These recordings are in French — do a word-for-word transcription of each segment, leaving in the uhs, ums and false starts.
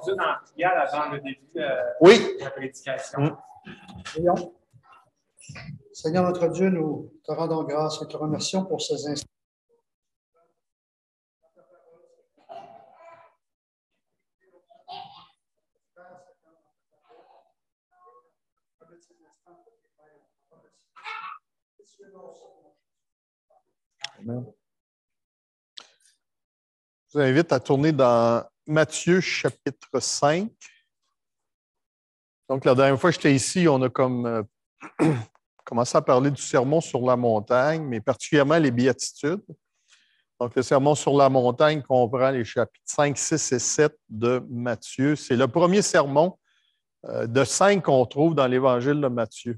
conduire en prière avant le début euh, oui. de la prédication. Mm. Prions. Seigneur notre Dieu, nous te rendons grâce et te remercions pour ces instants. Amen. Je vous invite à tourner dans Matthieu chapitre cinq. Donc, la dernière fois que j'étais ici, on a comme euh, commencé à parler du sermon sur la montagne, mais particulièrement les béatitudes. Donc, le sermon sur la montagne comprend les chapitres cinq, six et sept de Matthieu. C'est le premier sermon euh, de cinq qu'on trouve dans l'Évangile de Matthieu.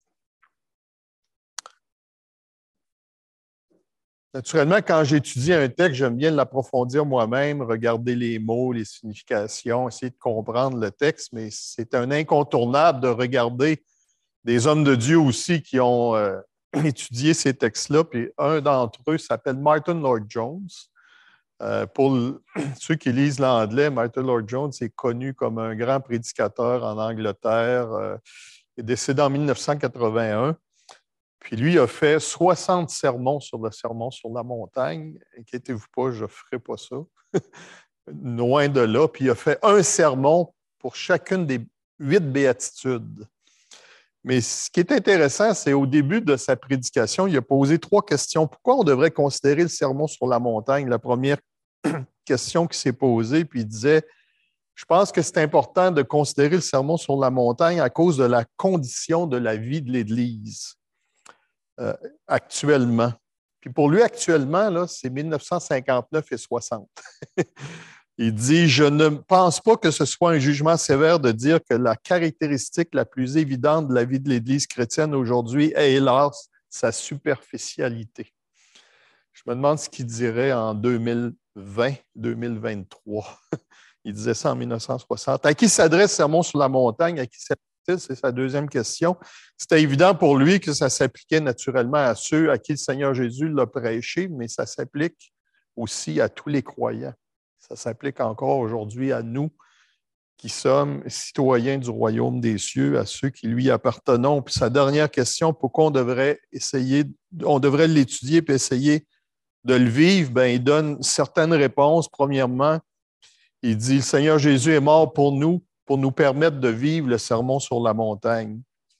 Naturellement, quand j'étudie un texte, j'aime bien l'approfondir moi-même, regarder les mots, les significations, essayer de comprendre le texte, mais c'est un incontournable de regarder des hommes de Dieu aussi qui ont euh, étudié ces textes-là. Puis un d'entre eux s'appelle Martin Lloyd-Jones. Euh, pour le, ceux qui lisent l'anglais, Martin Lloyd-Jones est connu comme un grand prédicateur en Angleterre. Euh, il est décédé en mille neuf cent quatre-vingt-un. Puis lui a fait soixante sermons sur le sermon sur la montagne. Inquiétez-vous pas, je ne ferai pas ça. Loin de là. Puis il a fait un sermon pour chacune des huit béatitudes. Mais ce qui est intéressant, c'est au début de sa prédication, il a posé trois questions. Pourquoi on devrait considérer le sermon sur la montagne? La première question qui s'est posée, puis il disait, je pense que c'est important de considérer le sermon sur la montagne à cause de la condition de la vie de l'Église. Euh, actuellement. Puis pour lui, actuellement, là, c'est mille neuf cent cinquante-neuf et soixante. Il dit, je ne pense pas que ce soit un jugement sévère de dire que la caractéristique la plus évidente de la vie de l'Église chrétienne aujourd'hui est, hélas, sa superficialité. Je me demande ce qu'il dirait en deux mille vingt, deux mille vingt-trois. Il disait ça en mille neuf cent soixante. À qui s'adresse le sermon sur la montagne? À qui s'adresse? C'est sa deuxième question. C'était évident pour lui que ça s'appliquait naturellement à ceux à qui le Seigneur Jésus l'a prêché, mais ça s'applique aussi à tous les croyants. Ça s'applique encore aujourd'hui à nous qui sommes citoyens du royaume des cieux, à ceux qui lui appartenons. Puis sa dernière question, pourquoi on devrait essayer, on devrait l'étudier et essayer de le vivre, bien, il donne certaines réponses. Premièrement, il dit, le Seigneur Jésus est mort pour nous, pour nous permettre de vivre le sermon sur la montagne.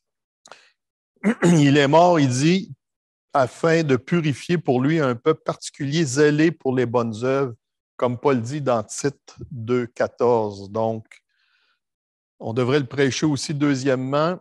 Il est mort, il dit, afin de purifier pour lui un peuple particulier zélé pour les bonnes œuvres, comme Paul dit dans Tite deux, quatorze. Donc, on devrait le prêcher aussi deuxièmement,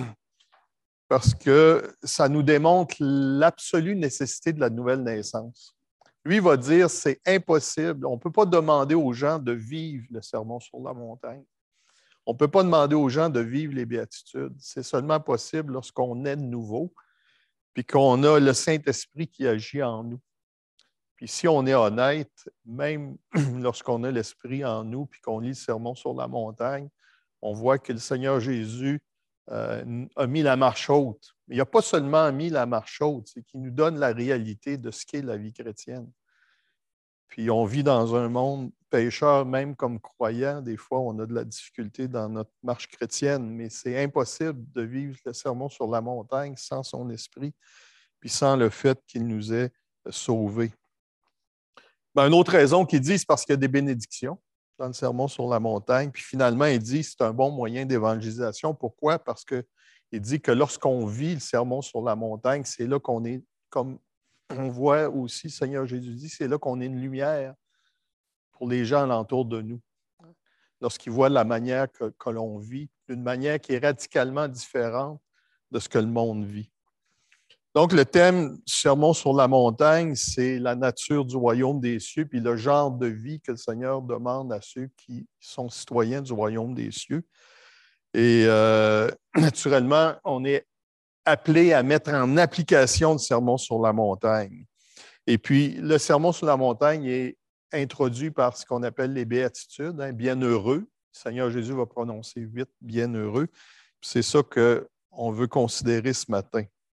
parce que ça nous démontre l'absolue nécessité de la nouvelle naissance. Lui va dire, c'est impossible, on ne peut pas demander aux gens de vivre le sermon sur la montagne. On ne peut pas demander aux gens de vivre les béatitudes. C'est seulement possible lorsqu'on est de nouveau, puis qu'on a le Saint-Esprit qui agit en nous. Puis si on est honnête, même lorsqu'on a l'Esprit en nous, puis qu'on lit le sermon sur la montagne, on voit que le Seigneur Jésus euh, a mis la marche haute. Mais il n'a pas seulement mis la marche haute, c'est qu'il nous donne la réalité de ce qu'est la vie chrétienne. Puis on vit dans un monde pécheur, même comme croyant. Des fois, on a de la difficulté dans notre marche chrétienne, mais c'est impossible de vivre le sermon sur la montagne sans son esprit, puis sans le fait qu'il nous ait sauvés. Ben, une autre raison qu'il dit, c'est parce qu'il y a des bénédictions dans le sermon sur la montagne. Puis finalement, il dit que c'est un bon moyen d'évangélisation. Pourquoi? Parce qu'il dit que lorsqu'on vit le sermon sur la montagne, c'est là qu'on est comme... On voit aussi, Seigneur Jésus dit, c'est là qu'on est une lumière pour les gens alentour de nous. Lorsqu'ils voient la manière que, que l'on vit, d'une manière qui est radicalement différente de ce que le monde vit. Donc, le thème du sermon sur la montagne, c'est la nature du royaume des cieux, puis le genre de vie que le Seigneur demande à ceux qui sont citoyens du royaume des cieux. Et euh, naturellement, on est appelé à mettre en application le sermon sur la montagne. Et puis, le sermon sur la montagne est introduit par ce qu'on appelle les béatitudes, hein, bienheureux. Le Seigneur Jésus va prononcer huit bienheureux. C'est ça qu'on veut considérer ce matin.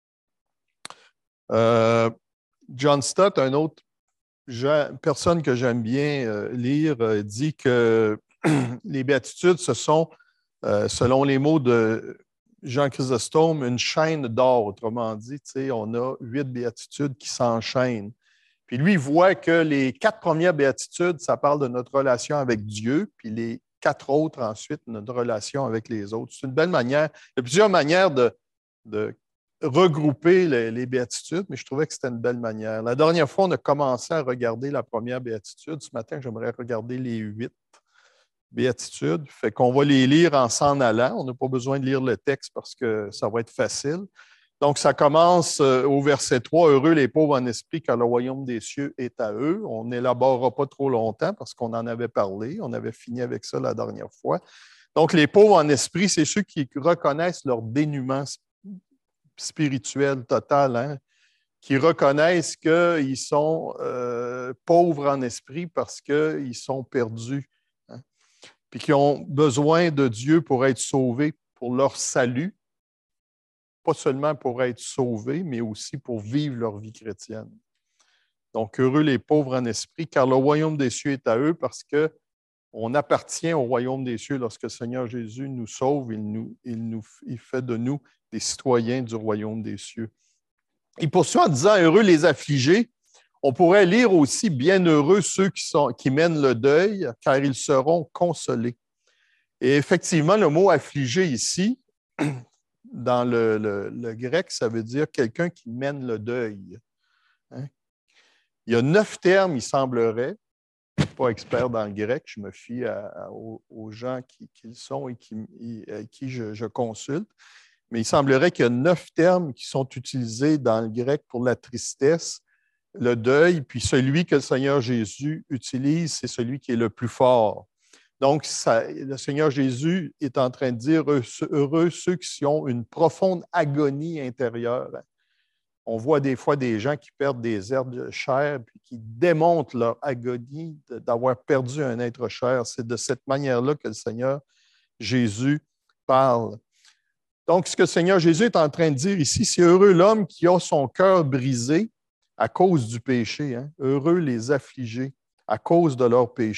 Euh, John Stott, un autre personne que j'aime bien euh, lire, euh, dit que les béatitudes, ce sont, euh, selon les mots de Jean Chrysostome, une chaîne d'or. Autrement dit, on a huit béatitudes qui s'enchaînent. Puis lui, il voit que les quatre premières béatitudes, ça parle de notre relation avec Dieu, puis les quatre autres, ensuite, notre relation avec les autres. C'est une belle manière. Il y a plusieurs manières de, de regrouper les, les béatitudes, mais je trouvais que c'était une belle manière. La dernière fois, on a commencé à regarder la première béatitude. Ce matin, j'aimerais regarder les huit béatitudes. Fait qu'on va les lire en s'en allant. On n'a pas besoin de lire le texte parce que ça va être facile. Donc, ça commence au verset trois. « Heureux les pauvres en esprit, car le royaume des cieux est à eux. » On n'élaborera pas trop longtemps parce qu'on en avait parlé. On avait fini avec ça la dernière fois. Donc, les pauvres en esprit, c'est ceux qui reconnaissent leur dénuement spirituel total, hein? Qui reconnaissent qu'ils sont euh, pauvres en esprit parce qu'ils sont perdus, hein? Puis qui ont besoin de Dieu pour être sauvés, pour leur salut. Pas seulement pour être sauvés, mais aussi pour vivre leur vie chrétienne. Donc, heureux les pauvres en esprit, car le royaume des cieux est à eux, parce qu'on appartient au royaume des cieux lorsque le Seigneur Jésus nous sauve, il, nous, il, nous, il fait de nous des citoyens du royaume des cieux. Il poursuit en disant « Heureux les affligés ». On pourrait lire aussi « Bienheureux ceux qui, sont, qui mènent le deuil, car ils seront consolés ». Et effectivement, le mot « affligé » ici, dans le, le, le grec, ça veut dire quelqu'un qui mène le deuil. Hein? Il y a neuf termes, il semblerait. Je ne suis pas expert dans le grec, je me fie à, à, aux, aux gens qui, qui le sont et qui, à qui je, je consulte. Mais il semblerait qu'il y a neuf termes qui sont utilisés dans le grec pour la tristesse, le deuil, puis celui que le Seigneur Jésus utilise, c'est celui qui est le plus fort. Donc, ça, le Seigneur Jésus est en train de dire « Heureux ceux qui ont une profonde agonie intérieure ». On voit des fois des gens qui perdent des êtres de chair puis qui démontrent leur agonie d'avoir perdu un être cher. C'est de cette manière-là que le Seigneur Jésus parle. Donc, ce que le Seigneur Jésus est en train de dire ici, c'est « Heureux l'homme qui a son cœur brisé à cause du péché. Hein? Heureux les affligés à cause de leur péché. »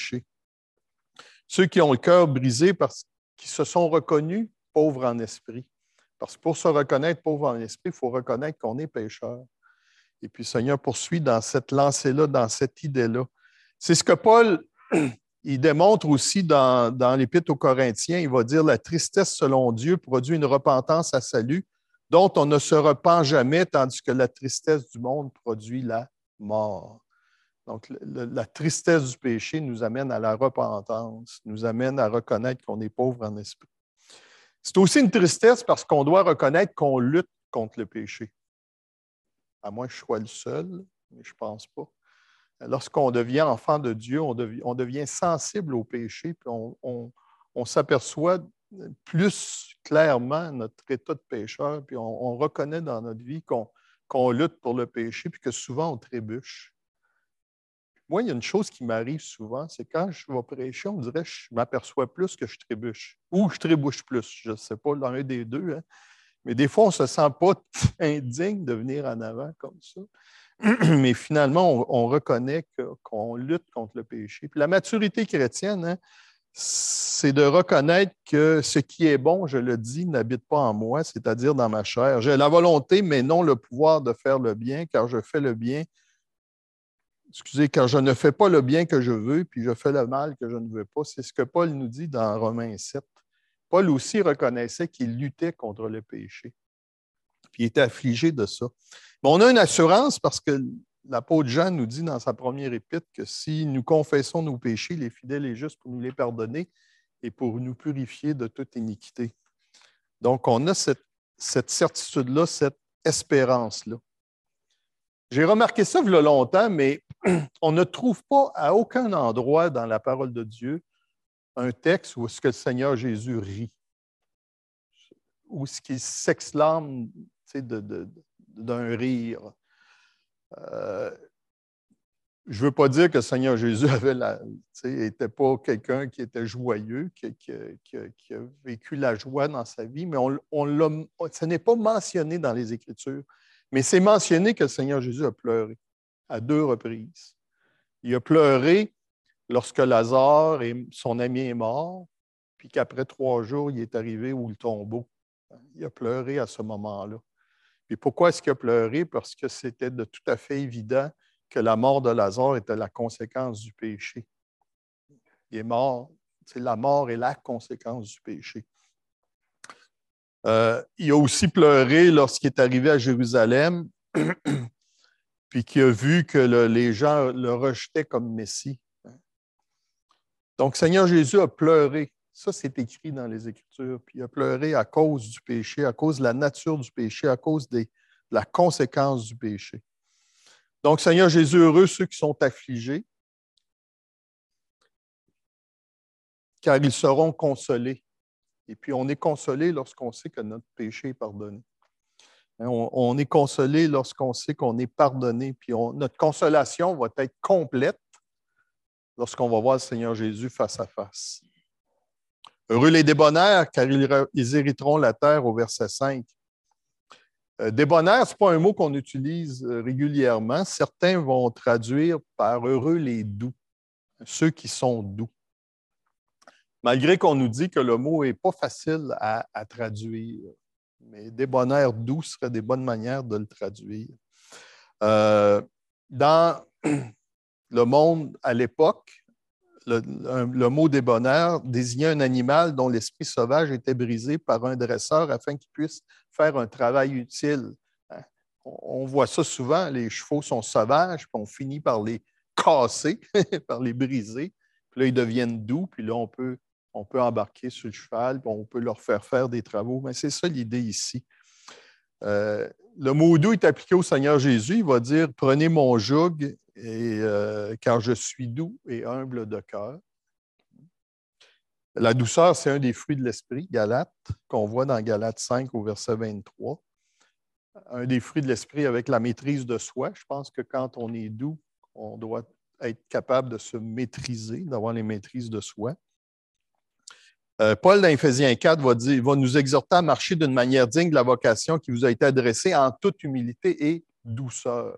Ceux qui ont le cœur brisé parce qu'ils se sont reconnus pauvres en esprit. Parce que pour se reconnaître pauvre en esprit, il faut reconnaître qu'on est pécheur. Et puis le Seigneur poursuit dans cette lancée-là, dans cette idée-là. C'est ce que Paul il démontre aussi dans, dans l'Épître aux Corinthiens. Il va dire « La tristesse selon Dieu produit une repentance à salut, dont on ne se repent jamais, tandis que la tristesse du monde produit la mort. » Donc, le, la tristesse du péché nous amène à la repentance, nous amène à reconnaître qu'on est pauvre en esprit. C'est aussi une tristesse parce qu'on doit reconnaître qu'on lutte contre le péché. À moins que je sois le seul, mais je ne pense pas. Lorsqu'on devient enfant de Dieu, on devient, on devient sensible au péché, puis on, on, on s'aperçoit plus clairement notre état de pécheur, puis on, on reconnaît dans notre vie qu'on, qu'on lutte pour le péché, puis que souvent on trébuche. Moi, il y a une chose qui m'arrive souvent, c'est quand je vais prêcher, on dirait que je m'aperçois plus que je trébuche. Ou je trébuche plus, je ne sais pas, l'un des deux. Hein. Mais des fois, on ne se sent pas indigne de venir en avant comme ça. Mais finalement, on, on reconnaît que, qu'on lutte contre le péché. Puis la maturité chrétienne, hein, c'est de reconnaître que ce qui est bon, je le dis, n'habite pas en moi, c'est-à-dire dans ma chair. J'ai la volonté, mais non le pouvoir de faire le bien, car je fais le bien. Excusez, car je ne fais pas le bien que je veux, puis je fais le mal que je ne veux pas. C'est ce que Paul nous dit dans Romains sept. Paul aussi reconnaissait qu'il luttait contre le péché, puis il était affligé de ça. Mais on a une assurance parce que l'apôtre Jean nous dit dans sa première épître que si nous confessons nos péchés, il est fidèle et juste pour nous les pardonner et pour nous purifier de toute iniquité. Donc, on a cette, cette certitude-là, cette espérance-là. J'ai remarqué ça il y a longtemps, mais on ne trouve pas à aucun endroit dans la parole de Dieu un texte où est-ce que le Seigneur Jésus rit, où est-ce qu'il s'exclame de, de, de, d'un rire. Euh, je ne veux pas dire que le Seigneur Jésus avait la, n'était pas quelqu'un qui était joyeux, qui, qui, qui, qui a vécu la joie dans sa vie, mais on, on l'a, ce n'est pas mentionné dans les Écritures. Mais c'est mentionné que le Seigneur Jésus a pleuré à deux reprises. Il a pleuré lorsque Lazare, et son ami, est mort, puis qu'après trois jours, il est arrivé où le tombeau. Il a pleuré à ce moment-là. Et pourquoi est-ce qu'il a pleuré? Parce que c'était de tout à fait évident que la mort de Lazare était la conséquence du péché. Il est mort. C'est la mort est la conséquence du péché. Euh, il a aussi pleuré lorsqu'il est arrivé à Jérusalem, puis qu'il a vu que le, les gens le rejetaient comme Messie. Donc, Seigneur Jésus a pleuré. Ça, c'est écrit dans les Écritures. Puis il a pleuré à cause du péché, à cause de la nature du péché, à cause des, de la conséquence du péché. Donc, Seigneur Jésus, heureux ceux qui sont affligés, car ils seront consolés. Et puis, on est consolé lorsqu'on sait que notre péché est pardonné. On, on est consolé lorsqu'on sait qu'on est pardonné. Puis, on, notre consolation va être complète lorsqu'on va voir le Seigneur Jésus face à face. Heureux les débonnaires, car ils, ils hériteront la terre, au verset cinq. Euh, débonnaire, ce n'est pas un mot qu'on utilise régulièrement. Certains vont traduire par heureux les doux, ceux qui sont doux. Malgré qu'on nous dit que le mot n'est pas facile à, à traduire. Mais débonnaire doux serait des bonnes manières de le traduire. Euh, dans le monde à l'époque, Le, le mot débonnaire désignait un animal dont l'esprit sauvage était brisé par un dresseur afin qu'il puisse faire un travail utile. On voit ça souvent, les chevaux sont sauvages, puis on finit par les casser, par les briser. Puis là, ils deviennent doux, puis là, on peut, on peut embarquer sur le cheval, puis on peut leur faire faire des travaux. Mais c'est ça l'idée ici. Euh, le mot doux est appliqué au Seigneur Jésus. Il va dire « Prenez mon joug, et, euh, car je suis doux et humble de cœur. » La douceur, c'est un des fruits de l'esprit, Galates, qu'on voit dans Galates cinq au verset vingt-trois. Un des fruits de l'esprit avec la maîtrise de soi. Je pense que quand on est doux, on doit être capable de se maîtriser, d'avoir les maîtrises de soi. Euh, Paul, dans Éphésiens quatre, va, dire, va nous exhorter à marcher d'une manière digne de la vocation qui vous a été adressée en toute humilité et douceur.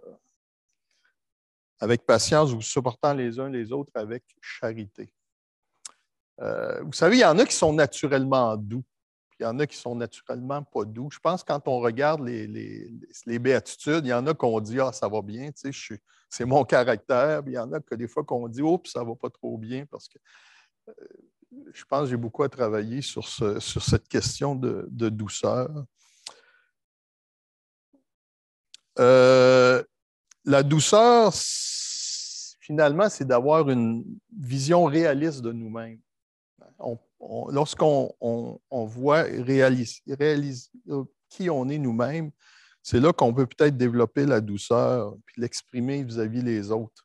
Avec patience, vous supportant les uns les autres avec charité. Euh, vous savez, il y en a qui sont naturellement doux, puis il y en a qui sont naturellement pas doux. Je pense que quand on regarde les, les, les béatitudes, il y en a qu'on dit « Ah, ça va bien, tu sais, je suis, c'est mon caractère », puis il y en a que des fois qu'on dit « Oups, ça va pas trop bien », parce que euh, je pense que j'ai beaucoup à travailler sur, ce, sur cette question de, de douceur. Euh, la douceur, finalement, c'est d'avoir une vision réaliste de nous-mêmes. On, on, lorsqu'on on, on voit réalise, réalise, qui on est nous-mêmes, c'est là qu'on peut peut-être développer la douceur puis l'exprimer vis-à-vis des autres.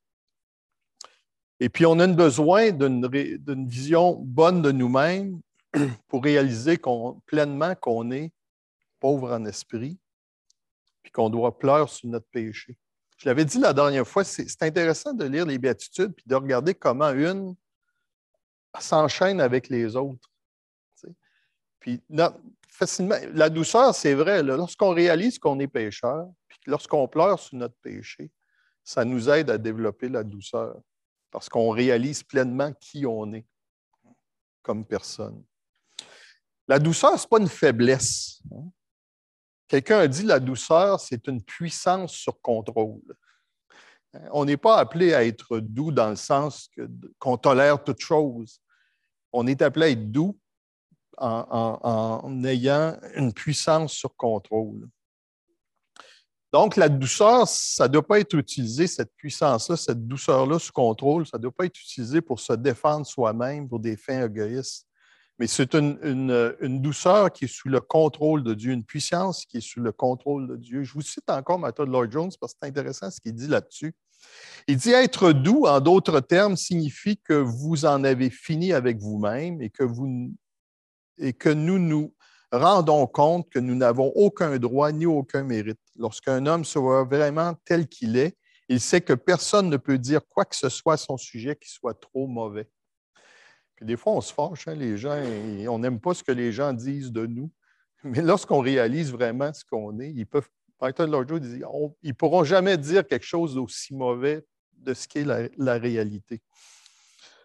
Et puis, on a besoin d'une, d'une vision bonne de nous-mêmes pour réaliser qu'on, pleinement qu'on est pauvre en esprit puis qu'on doit pleurer sur notre péché. Je l'avais dit la dernière fois, c'est, c'est intéressant de lire les béatitudes puis de regarder comment une s'enchaîne avec les autres. T'sais. Puis, non, facilement, la douceur, c'est vrai, là, lorsqu'on réalise qu'on est pécheur, puis lorsqu'on pleure sur notre péché, ça nous aide à développer la douceur, parce qu'on réalise pleinement qui on est comme personne. La douceur, ce n'est pas une faiblesse. Hein? Quelqu'un a dit que la douceur, c'est une puissance sur contrôle. On n'est pas appelé à être doux dans le sens que, qu'on tolère toute chose. On est appelé à être doux en, en, en ayant une puissance sur contrôle. Donc, la douceur, ça ne doit pas être utilisé, cette puissance-là, cette douceur-là sous contrôle, ça ne doit pas être utilisé pour se défendre soi-même pour des fins égoïstes. Mais c'est une, une, une douceur qui est sous le contrôle de Dieu, une puissance qui est sous le contrôle de Dieu. Je vous cite encore Matthew Lloyd-Jones parce que c'est intéressant ce qu'il dit là-dessus. Il dit « Être doux, en d'autres termes, signifie que vous en avez fini avec vous-même et que, vous, et que nous nous rendons compte que nous n'avons aucun droit ni aucun mérite. Lorsqu'un homme se voit vraiment tel qu'il est, il sait que personne ne peut dire quoi que ce soit à son sujet qui soit trop mauvais. » Puis des fois, on se fâche, hein, les gens, et on n'aime pas ce que les gens disent de nous. Mais lorsqu'on réalise vraiment ce qu'on est, ils peuvent, Martin Lloyd-Jones dit, on, ils ne pourront jamais dire quelque chose d'aussi mauvais de ce qu'est la, la réalité.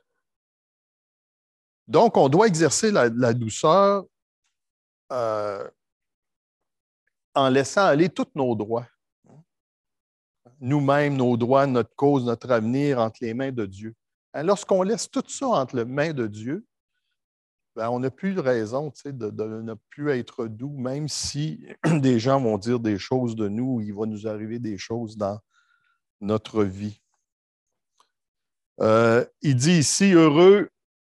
Donc, on doit exercer la, la douceur euh, en laissant aller tous nos droits. Nous-mêmes, nos droits, notre cause, notre avenir entre les mains de Dieu. Lorsqu'on laisse tout ça entre les mains de Dieu, ben, on n'a plus de raison de, de ne plus être doux, même si des gens vont dire des choses de nous, il va nous arriver des choses dans notre vie. Euh, il dit ici, heureux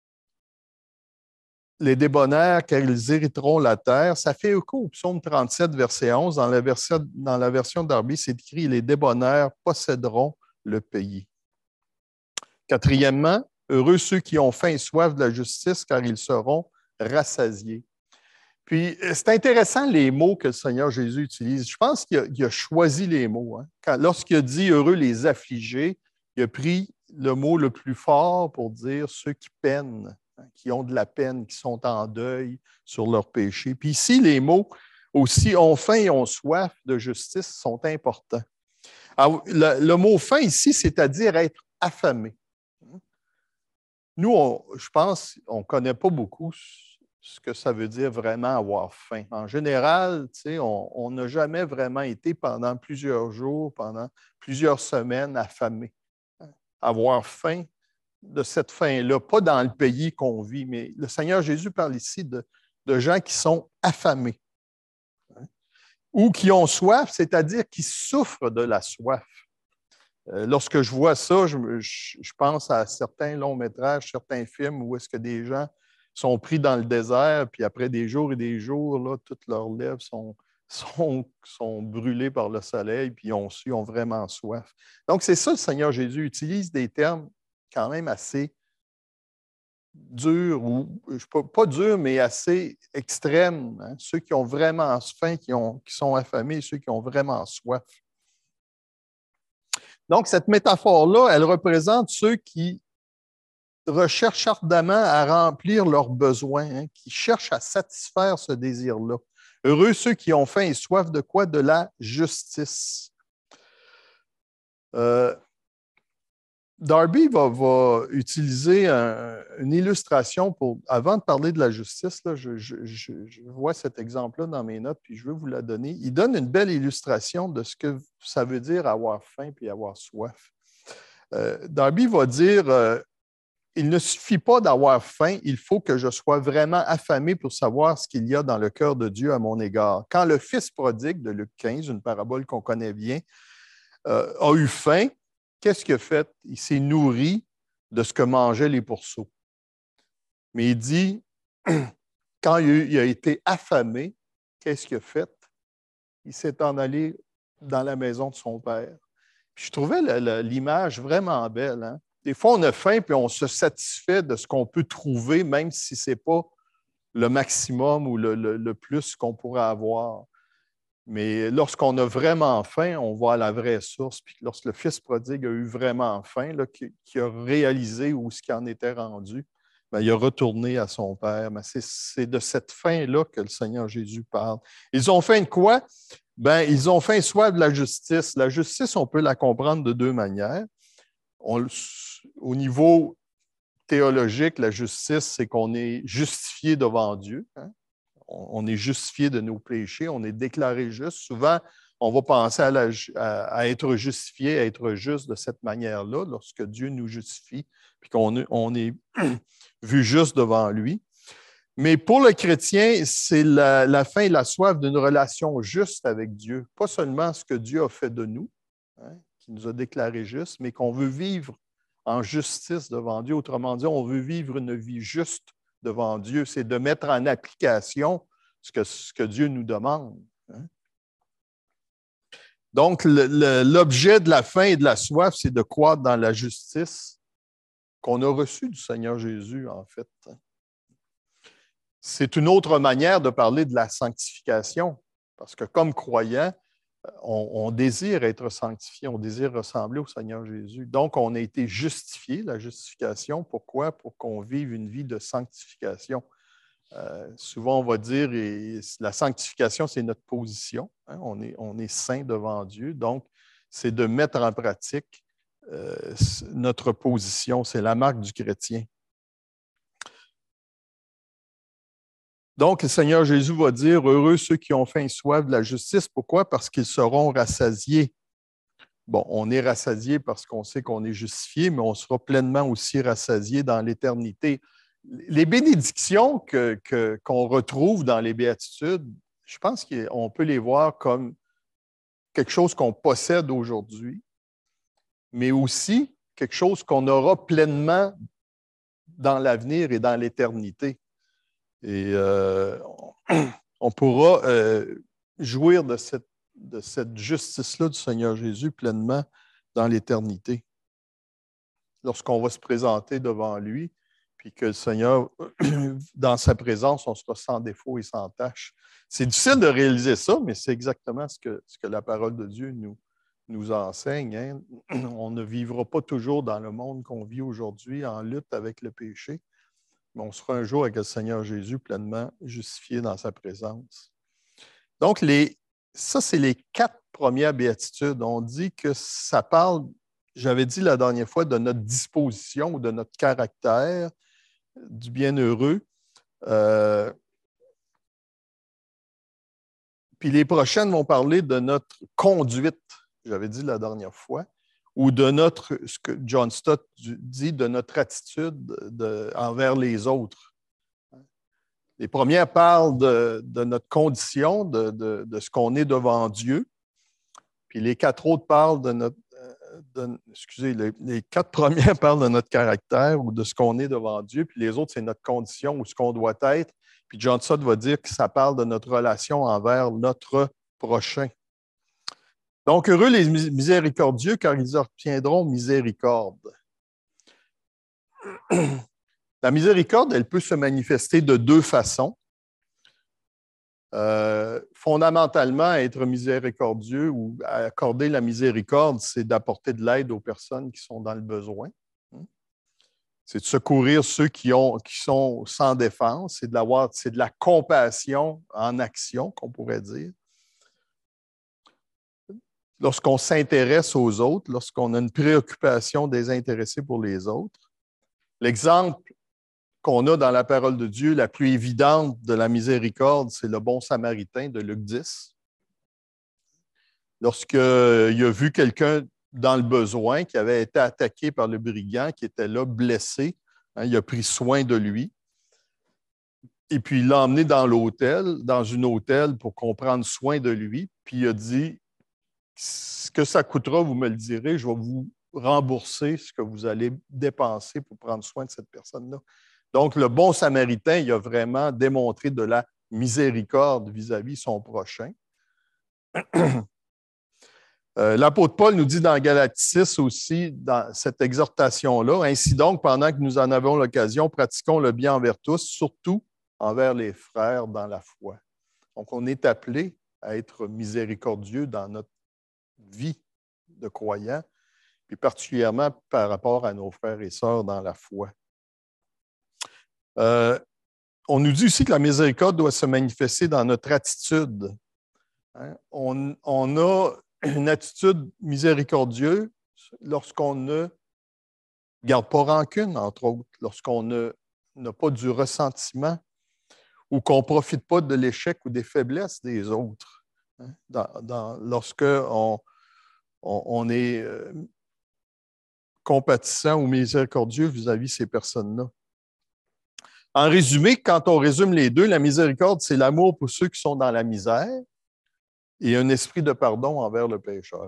les débonnaires, car ils hériteront la terre. Ça fait écho au psaume trente-sept, verset onze. Dans la version, dans la version Darby, c'est écrit « Les débonnaires posséderont le pays ». Quatrièmement, heureux ceux qui ont faim et soif de la justice, car ils seront rassasiés. Puis, c'est intéressant les mots que le Seigneur Jésus utilise. Je pense qu'il a, il a choisi les mots. Hein. Quand, lorsqu'il a dit « heureux les affligés », il a pris le mot le plus fort pour dire ceux qui peinent, qui ont de la peine, qui sont en deuil sur leurs péchés. Puis ici, les mots aussi « ont faim et ont soif de justice » sont importants. Alors, le, le mot « faim » ici, c'est-à-dire être affamé. Nous, on, je pense, on ne connaît pas beaucoup ce que ça veut dire vraiment avoir faim. En général, on n'a jamais vraiment été pendant plusieurs jours, pendant plusieurs semaines affamé. Avoir faim, de cette faim-là, pas dans le pays qu'on vit, mais le Seigneur Jésus parle ici de, de gens qui sont affamés hein, ou qui ont soif, c'est-à-dire qui souffrent de la soif. Euh, lorsque je vois ça, je, je, je pense à certains longs métrages, certains films où est-ce que des gens sont pris dans le désert, puis après des jours et des jours, là, toutes leurs lèvres sont, sont, sont brûlées par le soleil, puis ils ont, ils ont vraiment soif. Donc, c'est ça, le Seigneur Jésus utilise des termes quand même assez durs, ou pas, pas durs, mais assez extrêmes. Hein? Ceux qui ont vraiment faim, qui, ont, qui sont affamés, ceux qui ont vraiment soif. Donc, cette métaphore-là, elle représente ceux qui recherchent ardemment à remplir leurs besoins, hein, qui cherchent à satisfaire ce désir-là. Heureux ceux qui ont faim et soif de quoi? De la justice. Euh, Darby va, va utiliser un, une illustration pour, avant de parler de la justice, là, je, je, je, je vois cet exemple-là dans mes notes, puis je veux vous la donner. Il donne une belle illustration de ce que ça veut dire avoir faim puis avoir soif. Euh, Darby va dire euh, il ne suffit pas d'avoir faim, il faut que je sois vraiment affamé pour savoir ce qu'il y a dans le cœur de Dieu à mon égard. Quand le fils prodigue de Luc quinze, une parabole qu'on connaît bien, euh, a eu faim, qu'est-ce qu'il a fait? Il s'est nourri de ce que mangeaient les pourceaux. Mais il dit, quand il a été affamé, qu'est-ce qu'il a fait? Il s'est en allé dans la maison de son père. Puis je trouvais la, la, l'image vraiment belle. Hein? Des fois, on a faim puis on se satisfait de ce qu'on peut trouver, même si ce n'est pas le maximum ou le, le, le plus qu'on pourrait avoir. Mais lorsqu'on a vraiment faim, on va à la vraie source. Puis lorsque le fils prodigue a eu vraiment faim, là, qui, qui a réalisé où ce qu'il en était rendu, bien, il a retourné à son père. Mais c'est, c'est de cette faim-là que le Seigneur Jésus parle. Ils ont faim de quoi? Bien, ils ont faim soif de la justice. La justice, on peut la comprendre de deux manières. On, au niveau théologique, la justice, c'est qu'on est justifié devant Dieu. Hein? On est justifié de nos péchés, on est déclaré juste. Souvent, on va penser à, la, à, à être justifié, à être juste de cette manière-là, lorsque Dieu nous justifie, puis qu'on on est vu juste devant lui. Mais pour le chrétien, c'est la, la faim et la soif d'une relation juste avec Dieu. Pas seulement ce que Dieu a fait de nous, hein, qui nous a déclaré juste, mais qu'on veut vivre en justice devant Dieu. Autrement dit, on veut vivre une vie juste devant Dieu, c'est de mettre en application ce que, ce que Dieu nous demande. Hein? Donc, le, le, l'objet de la faim et de la soif, c'est de croître dans la justice qu'on a reçue du Seigneur Jésus, en fait. C'est une autre manière de parler de la sanctification, parce que comme croyants, on, on désire être sanctifié, on désire ressembler au Seigneur Jésus. Donc, on a été justifié, la justification. Pourquoi? Pour qu'on vive une vie de sanctification. Euh, souvent, on va dire et la sanctification, c'est notre position. Hein? On est, on est saint devant Dieu. Donc, c'est de mettre en pratique euh, notre position. C'est la marque du chrétien. Donc, le Seigneur Jésus va dire, « Heureux ceux qui ont faim et soif de la justice. » Pourquoi? Parce qu'ils seront rassasiés. Bon, on est rassasié parce qu'on sait qu'on est justifié, mais on sera pleinement aussi rassasié dans l'éternité. Les bénédictions que, que, qu'on retrouve dans les béatitudes, je pense qu'on peut les voir comme quelque chose qu'on possède aujourd'hui, mais aussi quelque chose qu'on aura pleinement dans l'avenir et dans l'éternité. Et euh, on pourra euh, jouir de cette, de cette justice-là du Seigneur Jésus pleinement dans l'éternité. Lorsqu'on va se présenter devant lui, puis que le Seigneur, dans sa présence, on sera sans défaut et sans tache. C'est difficile de réaliser ça, mais c'est exactement ce que, ce que la parole de Dieu nous, nous enseigne. Hein. On ne vivra pas toujours dans le monde qu'on vit aujourd'hui en lutte avec le péché, mais on sera un jour avec le Seigneur Jésus pleinement justifié dans sa présence. Donc, les, ça, c'est les quatre premières béatitudes. On dit que ça parle, j'avais dit la dernière fois, de notre disposition ou de notre caractère, du bienheureux. Euh, puis les prochaines vont parler de notre conduite, j'avais dit la dernière fois, ou de notre, ce que John Stott dit, de notre attitude de, envers les autres. Les premières parlent de, de notre condition, de, de, de ce qu'on est devant Dieu. Puis les quatre autres parlent de notre... De, excusez, les, les quatre premières parlent de notre caractère ou de ce qu'on est devant Dieu, puis les autres, c'est notre condition ou ce qu'on doit être. Puis John Stott va dire que ça parle de notre relation envers notre prochain. Donc, heureux les miséricordieux, car ils obtiendront miséricorde. La miséricorde, elle peut se manifester de deux façons. Euh, fondamentalement, être miséricordieux ou accorder la miséricorde, c'est d'apporter de l'aide aux personnes qui sont dans le besoin. C'est de secourir ceux qui, ont, qui sont sans défense. C'est de, l'avoir, c'est de la compassion en action, qu'on pourrait dire. Lorsqu'on s'intéresse aux autres, lorsqu'on a une préoccupation désintéressée pour les autres. L'exemple qu'on a dans la parole de Dieu, la plus évidente de la miséricorde, c'est le bon samaritain de Luc dix. Lorsqu'il a vu quelqu'un dans le besoin, qui avait été attaqué par le brigand, qui était là, blessé, hein, il a pris soin de lui. Et puis, il l'a emmené dans l'hôtel, dans une hôtel pour qu'on prenne soin de lui. Puis, il a dit, ce que ça coûtera, vous me le direz, je vais vous rembourser ce que vous allez dépenser pour prendre soin de cette personne-là. Donc, le bon samaritain, il a vraiment démontré de la miséricorde vis-à-vis de son prochain. euh, L'apôtre Paul nous dit dans Galates six aussi, dans cette exhortation-là, « Ainsi donc, pendant que nous en avons l'occasion, pratiquons le bien envers tous, surtout envers les frères dans la foi. » Donc, on est appelé à être miséricordieux dans notre vie de croyant, puis particulièrement par rapport à nos frères et sœurs dans la foi. Euh, on nous dit aussi que la miséricorde doit se manifester dans notre attitude. Hein? On, on a une attitude miséricordieuse lorsqu'on ne garde pas rancune, entre autres, lorsqu'on n'a pas du ressentiment ou qu'on ne profite pas de l'échec ou des faiblesses des autres. Hein? Dans, dans, lorsque on, on, on est euh, compatissant ou miséricordieux vis-à-vis de ces personnes-là. En résumé, quand on résume les deux, la miséricorde, c'est l'amour pour ceux qui sont dans la misère et un esprit de pardon envers le pécheur.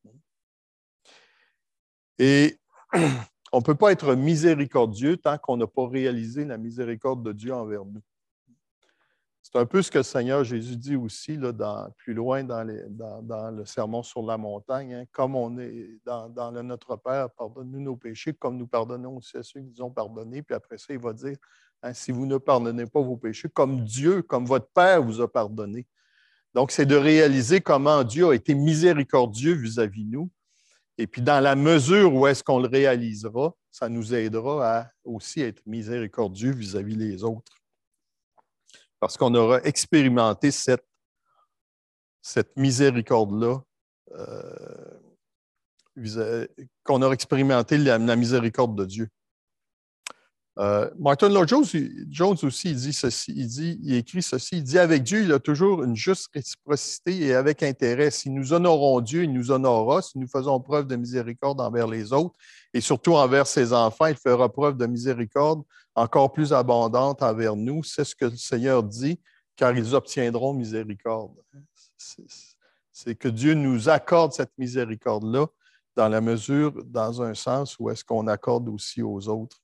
Et on ne peut pas être miséricordieux tant qu'on n'a pas réalisé la miséricorde de Dieu envers nous. C'est un peu ce que le Seigneur Jésus dit aussi, là, dans, plus loin dans, les, dans, dans le Sermon sur la montagne. Hein, comme on est dans, dans le Notre Père, pardonne-nous nos péchés, comme nous pardonnons aussi à ceux qui nous ont pardonnés. Puis après ça, il va dire, hein, si vous ne pardonnez pas vos péchés, comme Dieu, comme votre Père vous a pardonné. Donc, c'est de réaliser comment Dieu a été miséricordieux vis-à-vis de nous. Et puis, dans la mesure où est-ce qu'on le réalisera, ça nous aidera à aussi être miséricordieux vis-à-vis des autres. Parce qu'on aura expérimenté cette, cette miséricorde-là, euh, qu'on aura expérimenté la, la miséricorde de Dieu. Euh, Martin Lloyd-Jones Jones aussi, il dit ceci, il, dit, il écrit ceci, il dit « Avec Dieu, il a toujours une juste réciprocité et avec intérêt. Si nous honorons Dieu, il nous honorera. Si nous faisons preuve de miséricorde envers les autres et surtout envers ses enfants, il fera preuve de miséricorde encore plus abondante envers nous. C'est ce que le Seigneur dit, car ils obtiendront miséricorde. » C'est que Dieu nous accorde cette miséricorde-là dans la mesure, dans un sens où est-ce qu'on accorde aussi aux autres.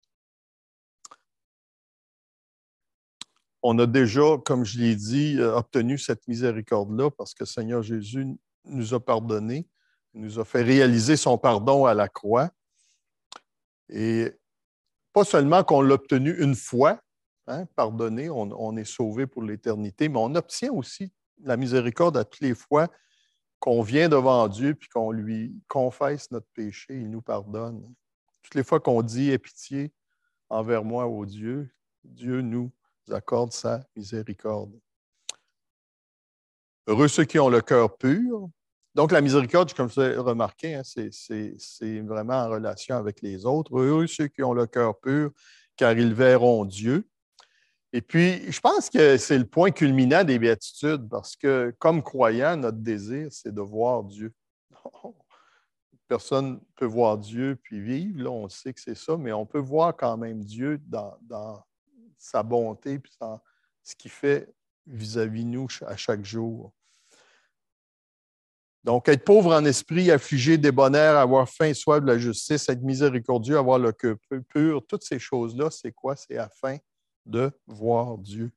On a déjà, comme je l'ai dit, obtenu cette miséricorde-là parce que le Seigneur Jésus nous a pardonné, nous a fait réaliser son pardon à la croix. Et pas seulement qu'on l'a obtenu une fois, hein, pardonné, on, on est sauvé pour l'éternité, mais on obtient aussi la miséricorde à toutes les fois qu'on vient devant Dieu puis qu'on lui confesse notre péché, il nous pardonne. Toutes les fois qu'on dit « Aie pitié envers moi, ô Dieu », Dieu nous accorde sa miséricorde. Heureux ceux qui ont le cœur pur. Donc, la miséricorde, comme vous avez remarqué, hein, c'est, c'est, c'est vraiment en relation avec les autres. Heureux ceux qui ont le cœur pur, car ils verront Dieu. Et puis, je pense que c'est le point culminant des béatitudes, parce que, comme croyants, notre désir, c'est de voir Dieu. Personne ne peut voir Dieu puis vivre, là, on sait que c'est ça, mais on peut voir quand même Dieu dans, dans sa bonté puis dans ce qu'il fait vis-à-vis de nous à chaque jour. Donc, être pauvre en esprit, affligé, débonnaire, avoir faim et soif de la justice, être miséricordieux, avoir le cœur pur, toutes ces choses-là, c'est quoi? C'est afin de voir Dieu.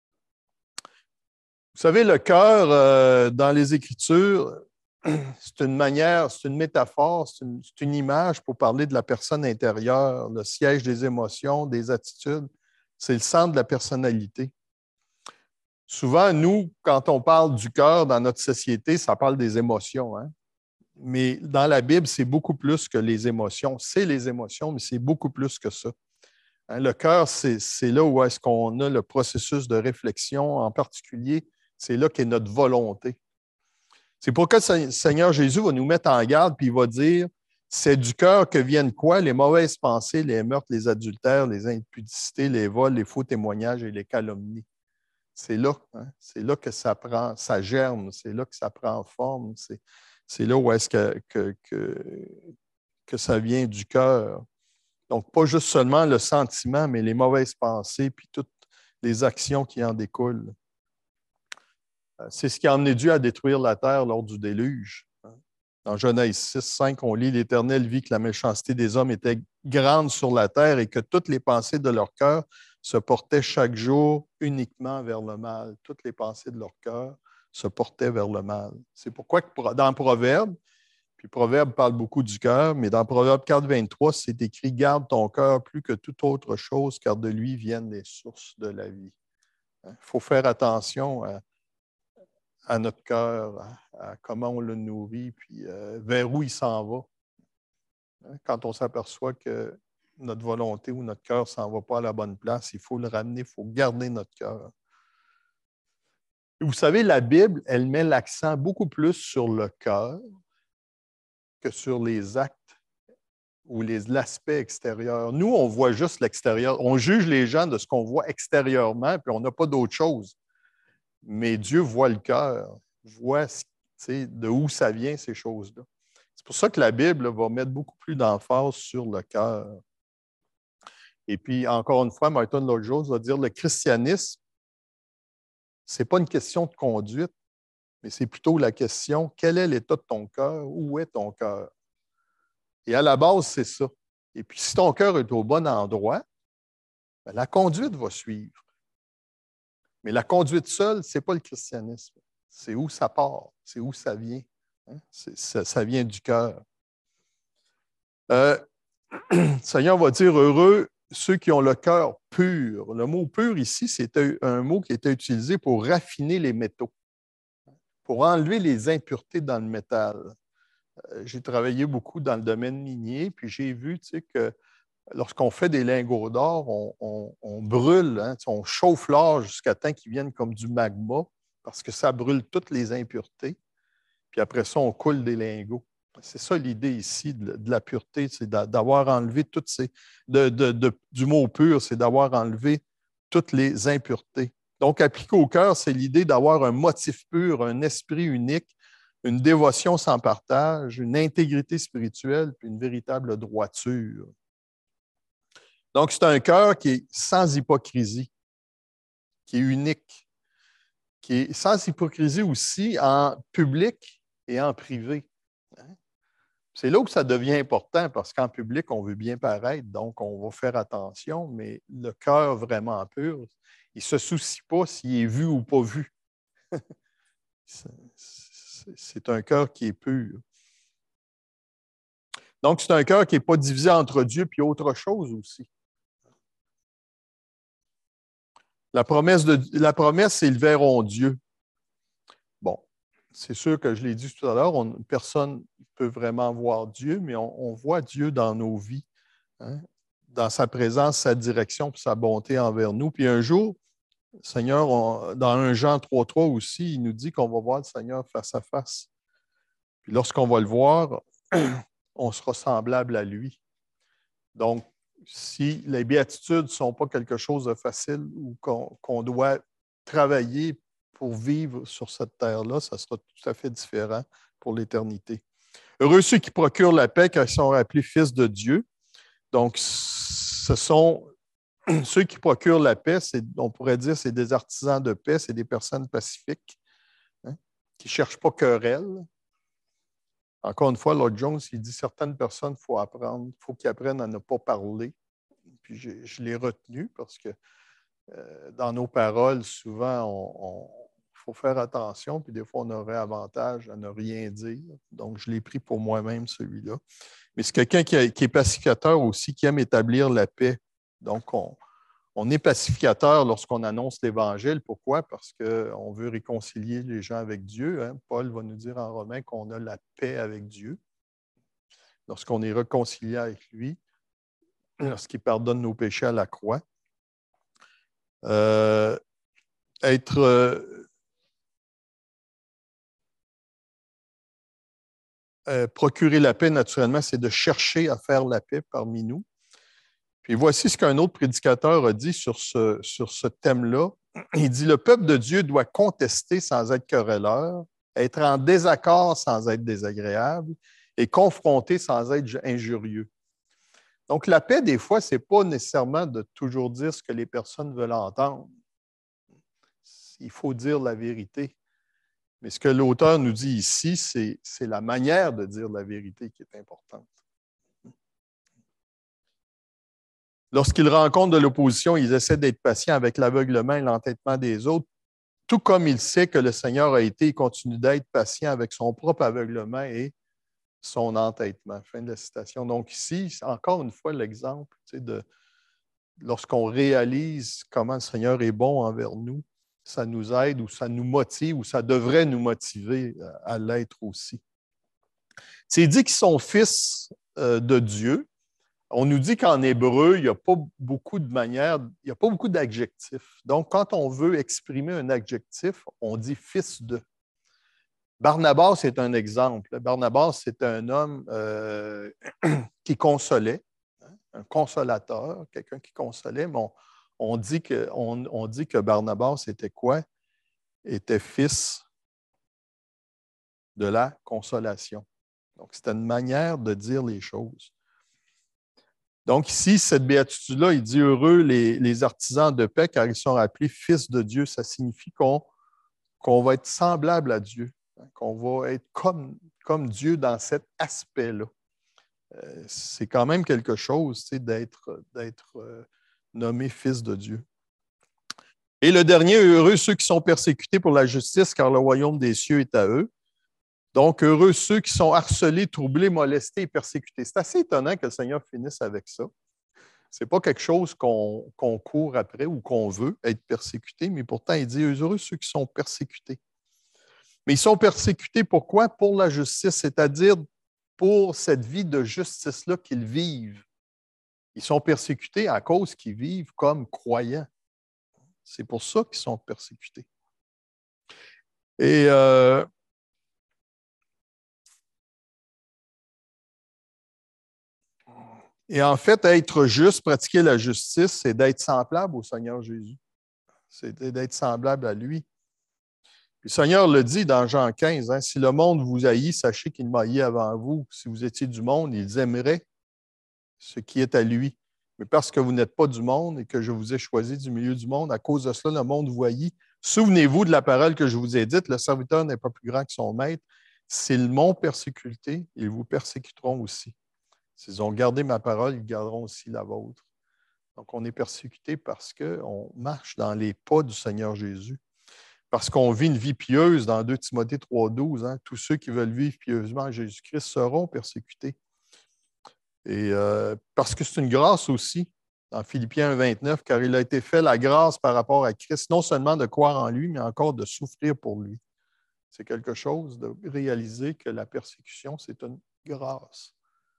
Vous savez, le cœur, euh, dans les Écritures, c'est une manière, c'est une métaphore, c'est une, c'est une image pour parler de la personne intérieure, le siège des émotions, des attitudes. C'est le centre de la personnalité. Souvent, nous, quand on parle du cœur dans notre société, ça parle des émotions. Hein? Mais dans la Bible, c'est beaucoup plus que les émotions. C'est les émotions, mais c'est beaucoup plus que ça. Hein? Le cœur, c'est, c'est là où est-ce qu'on a le processus de réflexion. En particulier, c'est là qu'est notre volonté. C'est pourquoi le Seigneur Jésus va nous mettre en garde puis il va dire « C'est du cœur que viennent quoi? Les mauvaises pensées, les meurtres, les adultères, les impudicités, les vols, les faux témoignages et les calomnies. » C'est là, hein? C'est là que ça prend, ça germe, c'est là que ça prend forme, c'est, c'est là où est-ce que, que, que, que ça vient du cœur. Donc, pas juste seulement le sentiment, mais les mauvaises pensées puis toutes les actions qui en découlent. C'est ce qui a amené Dieu à détruire la terre lors du déluge. Dans Genèse six, cinq, on lit « L'Éternel vit que la méchanceté des hommes était grande sur la terre et que toutes les pensées de leur cœur se portaient chaque jour uniquement vers le mal. » Toutes les pensées de leur cœur se portaient vers le mal. C'est pourquoi dans Proverbe, puis Proverbe parle beaucoup du cœur, mais dans Proverbe quatre, vingt-trois, c'est écrit « Garde ton cœur plus que toute autre chose, car de lui viennent les sources de la vie. » Il faut faire attention à à notre cœur, à, à comment on le nourrit, puis euh, vers où il s'en va. Hein? Quand on s'aperçoit que notre volonté ou notre cœur ne s'en va pas à la bonne place, il faut le ramener, il faut garder notre cœur. Vous savez, la Bible, elle met l'accent beaucoup plus sur le cœur que sur les actes ou les, l'aspect extérieur. Nous, on voit juste l'extérieur. On juge les gens de ce qu'on voit extérieurement, puis on n'a pas d'autre chose. Mais Dieu voit le cœur, voit de où ça vient, ces choses-là. C'est pour ça que la Bible va mettre beaucoup plus d'emphase sur le cœur. Et puis, encore une fois, Martin Lloyd-Jones va dire, le christianisme, ce n'est pas une question de conduite, mais c'est plutôt la question, quel est l'état de ton cœur? Où est ton cœur? Et à la base, c'est ça. Et puis, si ton cœur est au bon endroit, bien, la conduite va suivre. Mais la conduite seule, ce n'est pas le christianisme. C'est où ça part, c'est où ça vient. Hein? C'est, ça, ça vient du cœur. Euh, le Seigneur va dire « Heureux ceux qui ont le cœur pur ». Le mot « pur » ici, c'est un mot qui était utilisé pour raffiner les métaux, pour enlever les impuretés dans le métal. Euh, j'ai travaillé beaucoup dans le domaine minier, puis j'ai vu tu sais, que lorsqu'on fait des lingots d'or, on, on, on brûle, hein, on chauffe l'or jusqu'à temps qu'ils viennent comme du magma, parce que ça brûle toutes les impuretés. Puis après ça, on coule des lingots. C'est ça l'idée ici de, de la pureté, c'est d'avoir enlevé toutes ces... De, de, de, du mot pur, c'est d'avoir enlevé toutes les impuretés. Donc, appliqué au cœur, c'est l'idée d'avoir un motif pur, un esprit unique, une dévotion sans partage, une intégrité spirituelle, puis une véritable droiture. Donc, c'est un cœur qui est sans hypocrisie, qui est unique, qui est sans hypocrisie aussi en public et en privé. C'est là où ça devient important parce qu'en public, on veut bien paraître, donc on va faire attention, mais le cœur vraiment pur, il ne se soucie pas s'il est vu ou pas vu. C'est un cœur qui est pur. Donc, c'est un cœur qui n'est pas divisé entre Dieu et autre chose aussi. La promesse, de, la promesse, c'est « ils verront Dieu ». Bon, c'est sûr que je l'ai dit tout à l'heure, personne ne peut vraiment voir Dieu, mais on, on voit Dieu dans nos vies, hein, dans sa présence, sa direction et sa bonté envers nous. Puis un jour, Seigneur, on, dans un Jean trois trois aussi, il nous dit qu'on va voir le Seigneur face à face. Puis lorsqu'on va le voir, on sera semblable à lui. Donc, si les béatitudes ne sont pas quelque chose de facile ou qu'on qu'on doit travailler pour vivre sur cette terre-là, ça sera tout à fait différent pour l'éternité. Heureux ceux qui procurent la paix, car ils sont appelés fils de Dieu. Donc, ce sont ceux qui procurent la paix, on pourrait dire c'est des artisans de paix, c'est des personnes pacifiques, hein, qui ne cherchent pas querelle. Encore une fois, Lord Jones, il dit certaines personnes, il faut apprendre, il faut qu'ils apprennent à ne pas parler. Puis je, je l'ai retenu parce que euh, dans nos paroles, souvent, il faut faire attention, puis des fois, on aurait avantage à ne rien dire. Donc, je l'ai pris pour moi-même, celui-là. Mais c'est quelqu'un qui, qui est pacificateur aussi, qui aime établir la paix. Donc, on, on est pacificateur lorsqu'on annonce l'Évangile. Pourquoi? Parce qu'on veut réconcilier les gens avec Dieu. Hein? Paul va nous dire en Romains qu'on a la paix avec Dieu. Lorsqu'on est réconcilié avec lui, lorsqu'il pardonne nos péchés à la croix. Euh, être... Euh, euh, procurer la paix, naturellement, c'est de chercher à faire la paix parmi nous. Puis voici ce qu'un autre prédicateur a dit sur ce, sur ce thème-là. Il dit « Le peuple de Dieu doit contester sans être querelleur, être en désaccord sans être désagréable et confronter sans être injurieux. » Donc, la paix, des fois, ce n'est pas nécessairement de toujours dire ce que les personnes veulent entendre. Il faut dire la vérité. Mais ce que l'auteur nous dit ici, c'est, c'est la manière de dire la vérité qui est importante. Lorsqu'ils rencontrent de l'opposition, ils essaient d'être patients avec l'aveuglement et l'entêtement des autres, tout comme il sait que le Seigneur a été et continue d'être patient avec son propre aveuglement et son entêtement. Fin de la citation. Donc ici, encore une fois, l'exemple, tu sais, de lorsqu'on réalise comment le Seigneur est bon envers nous, ça nous aide ou ça nous motive ou ça devrait nous motiver à l'être aussi. C'est dit qu'ils sont fils de Dieu. On nous dit qu'en hébreu, il n'y a pas beaucoup de manières, il n'y a pas beaucoup d'adjectifs. Donc, quand on veut exprimer un adjectif, on dit fils de. Barnabas est un exemple. Barnabas, c'est un homme euh, qui consolait, hein, un consolateur, quelqu'un qui consolait, mais on, on, dit que, on, on dit que Barnabas était quoi? Était fils de la consolation. Donc, c'était une manière de dire les choses. Donc, ici, cette béatitude-là, il dit « Heureux les, les artisans de paix, car ils sont appelés fils de Dieu ». Ça signifie qu'on, qu'on va être semblable à Dieu, hein, qu'on va être comme, comme Dieu dans cet aspect-là. Euh, c'est quand même quelque chose, tu sais, d'être, d'être euh, nommé fils de Dieu. Et le dernier, heureux ceux qui sont persécutés pour la justice, car le royaume des cieux est à eux. Donc, heureux ceux qui sont harcelés, troublés, molestés et persécutés. C'est assez étonnant que le Seigneur finisse avec ça. Ce n'est pas quelque chose qu'on, qu'on court après ou qu'on veut, être persécuté, mais pourtant, il dit heureux ceux qui sont persécutés. Mais ils sont persécutés pourquoi? Pour la justice, c'est-à-dire pour cette vie de justice-là qu'ils vivent. Ils sont persécutés à cause qu'ils vivent comme croyants. C'est pour ça qu'ils sont persécutés. Et euh, Et en fait, être juste, pratiquer la justice, c'est d'être semblable au Seigneur Jésus. C'est d'être semblable à lui. Puis le Seigneur le dit dans Jean quinze, hein, « Si le monde vous haït, sachez qu'il m'a haï avant vous. Si vous étiez du monde, ils aimeraient ce qui est à lui. Mais parce que vous n'êtes pas du monde et que je vous ai choisi du milieu du monde, à cause de cela, le monde vous haït. Souvenez-vous de la parole que je vous ai dite, le serviteur n'est pas plus grand que son maître. S'ils m'ont persécuté, ils vous persécuteront aussi. S'ils ont gardé ma parole, ils garderont aussi la vôtre. » Donc, on est persécuté parce qu'on marche dans les pas du Seigneur Jésus. Parce qu'on vit une vie pieuse dans deux Timothée trois douze. Hein, tous ceux qui veulent vivre pieusement en Jésus-Christ seront persécutés. Et euh, parce que c'est une grâce aussi, dans Philippiens un vingt-neuf, car il a été fait la grâce par rapport à Christ, non seulement de croire en lui, mais encore de souffrir pour lui. C'est quelque chose de réaliser que la persécution, c'est une grâce.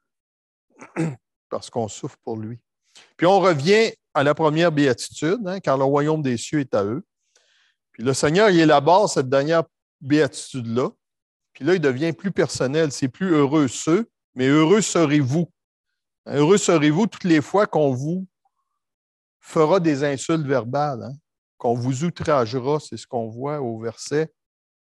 Parce qu'on souffre pour lui. Puis on revient à la première béatitude, hein, car le royaume des cieux est à eux. Puis le Seigneur, il élabore cette dernière béatitude-là. Puis là, il devient plus personnel. C'est plus heureux ceux, mais heureux serez-vous. Heureux serez-vous toutes les fois qu'on vous fera des insultes verbales, hein, qu'on vous outragera. C'est ce qu'on voit au verset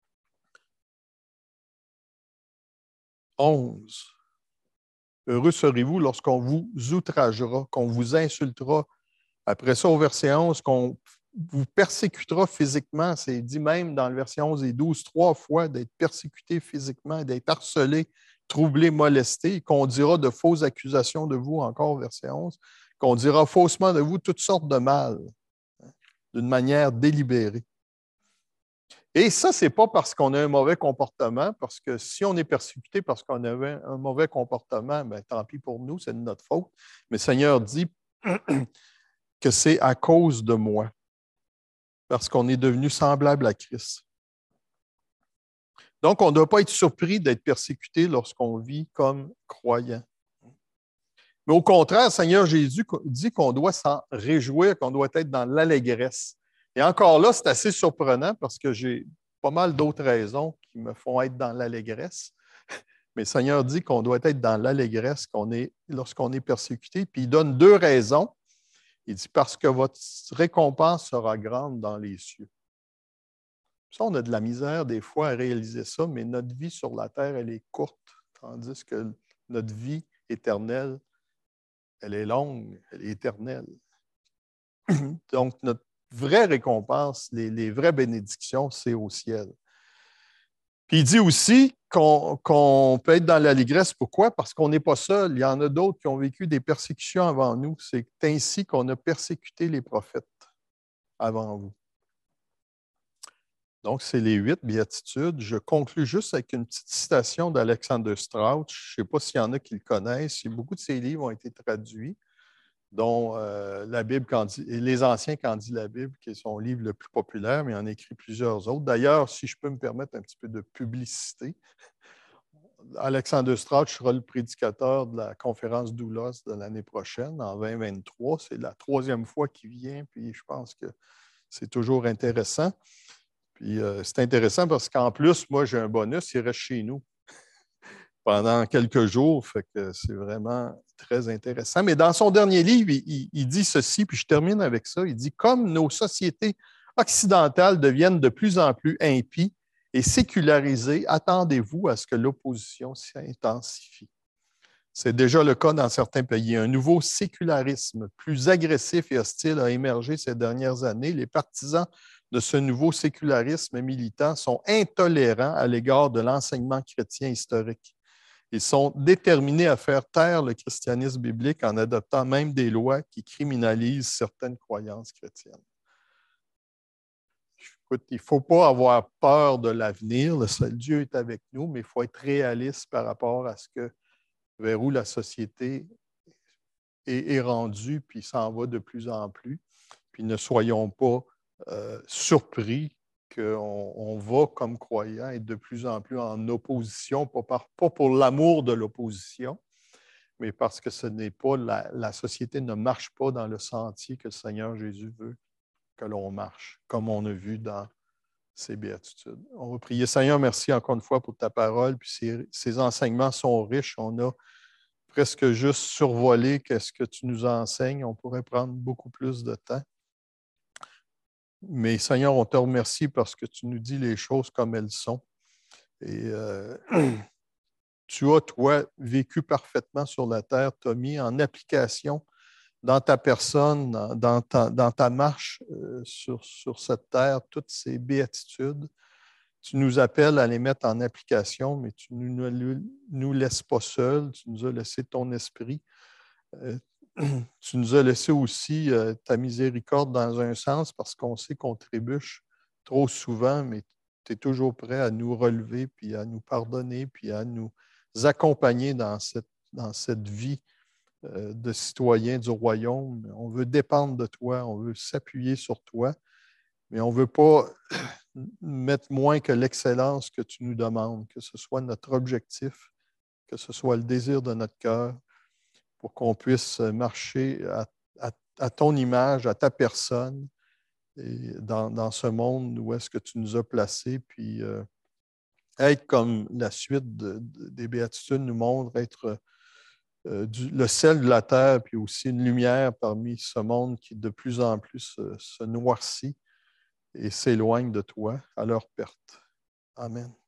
onze. Heureux serez-vous lorsqu'on vous outragera, qu'on vous insultera. Après ça, au verset onze, qu'on vous persécutera physiquement. C'est dit même dans le verset onze et douze, trois fois d'être persécuté physiquement, d'être harcelé, troublé, molesté, qu'on dira de fausses accusations de vous, encore verset onze, qu'on dira faussement de vous toutes sortes de mal, hein, d'une manière délibérée. Et ça, ce n'est pas parce qu'on a un mauvais comportement, parce que si on est persécuté parce qu'on avait un mauvais comportement, bien, tant pis pour nous, c'est de notre faute. Mais le Seigneur dit que c'est à cause de moi, parce qu'on est devenu semblable à Christ. Donc, on ne doit pas être surpris d'être persécuté lorsqu'on vit comme croyant. Mais au contraire, le Seigneur Jésus dit qu'on doit s'en réjouir, qu'on doit être dans l'allégresse. Et encore là, c'est assez surprenant parce que j'ai pas mal d'autres raisons qui me font être dans l'allégresse. Mais le Seigneur dit qu'on doit être dans l'allégresse qu'on est, lorsqu'on est persécuté. Puis il donne deux raisons. Il dit « Parce que votre récompense sera grande dans les cieux. » Ça, on a de la misère des fois à réaliser ça, mais notre vie sur la terre, elle est courte, tandis que notre vie éternelle, elle est longue, elle est éternelle. Donc, notre vraie récompense, les, les vraies bénédictions, c'est au ciel. Puis il dit aussi qu'on, qu'on peut être dans l'allégresse. Pourquoi? Parce qu'on n'est pas seul. Il y en a d'autres qui ont vécu des persécutions avant nous. C'est ainsi qu'on a persécuté les prophètes avant vous. Donc, c'est les huit béatitudes. Je conclus juste avec une petite citation d'Alexander Strauch. Je ne sais pas s'il y en a qui le connaissent. Beaucoup de ses livres ont été traduits, dont euh, la Bible, et Les Anciens quand dit la Bible, qui est son livre le plus populaire, mais il en a écrit plusieurs autres. D'ailleurs, si je peux me permettre un petit peu de publicité, Alexander Strauch sera le prédicateur de la conférence Doulos de l'année prochaine, en vingt vingt-trois. C'est la troisième fois qu'il vient, puis je pense que c'est toujours intéressant. Puis euh, c'est intéressant parce qu'en plus, moi, j'ai un bonus, il reste chez nous pendant quelques jours, fait que c'est vraiment très intéressant. Mais dans son dernier livre, il, il dit ceci, puis je termine avec ça, il dit « Comme nos sociétés occidentales deviennent de plus en plus impies et sécularisées, attendez-vous à ce que l'opposition s'intensifie. » C'est déjà le cas dans certains pays. Un nouveau sécularisme plus agressif et hostile a émergé ces dernières années. Les partisans de ce nouveau sécularisme militant sont intolérants à l'égard de l'enseignement chrétien historique. Ils sont déterminés à faire taire le christianisme biblique en adoptant même des lois qui criminalisent certaines croyances chrétiennes. Écoute, il ne faut pas avoir peur de l'avenir. Le seul Dieu est avec nous, mais il faut être réaliste par rapport à ce que, vers où la société est, est rendue, puis s'en va de plus en plus. Puis ne soyons pas Euh, surpris qu'on on va, comme croyants, être de plus en plus en opposition, pas, par, pas pour l'amour de l'opposition, mais parce que ce n'est pas la, la société ne marche pas dans le sentier que le Seigneur Jésus veut que l'on marche, comme on a vu dans ces béatitudes. On va prier. Seigneur, merci encore une fois pour ta parole, puis ces, ces enseignements sont riches. On a presque juste survoler qu'est-ce que tu nous enseignes. On pourrait prendre beaucoup plus de temps. Mais Seigneur, on te remercie parce que tu nous dis les choses comme elles sont. Et euh, tu as, toi, vécu parfaitement sur la terre, tu as mis en application dans ta personne, dans, dans, ta, dans ta marche euh, sur, sur cette terre, toutes ces béatitudes. Tu nous appelles à les mettre en application, mais tu ne nous, nous laisses pas seuls. Tu nous as laissé ton esprit. Euh, tu nous as laissé aussi euh, ta miséricorde dans un sens parce qu'on sait qu'on trébuche trop souvent, mais tu es toujours prêt à nous relever, puis à nous pardonner, puis à nous accompagner dans cette, dans cette vie euh, de citoyens du royaume. On veut dépendre de toi, on veut s'appuyer sur toi, mais on ne veut pas mettre moins que l'excellence que tu nous demandes, que ce soit notre objectif, que ce soit le désir de notre cœur, pour qu'on puisse marcher à, à, à ton image, à ta personne, et dans, dans ce monde où est-ce que tu nous as placés, puis euh, être comme la suite de, de, des béatitudes nous montre, être euh, du, le sel de la terre, puis aussi une lumière parmi ce monde qui de plus en plus se, se noircit et s'éloigne de toi à leur perte. Amen.